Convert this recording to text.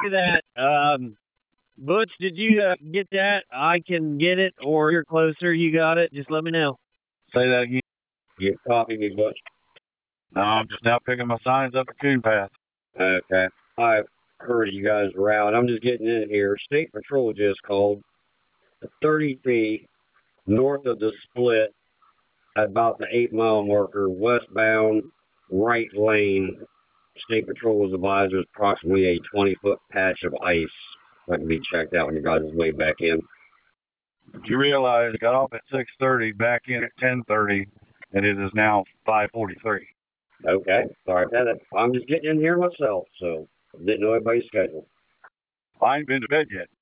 Copy that. Butch, did you get that? I can get it, or you're closer. You got it. Just let me know. Say that again. You copy me, Butch. No, I'm just now picking my signs up at Coon Path. Okay. I heard you guys were out. I'm just getting in here. State Patrol just called 30 feet north of the split at about the 8 mile marker, westbound, right lane. State Patrol was advised there's approximately a 20-foot patch of ice that can be checked out when you guys' way back in. You realize I got off at 6:30, back in at 10:30, and it is now 5:43. Okay. Sorry about that. I'm just getting in here myself, so didn't know everybody's schedule. I ain't been to bed yet.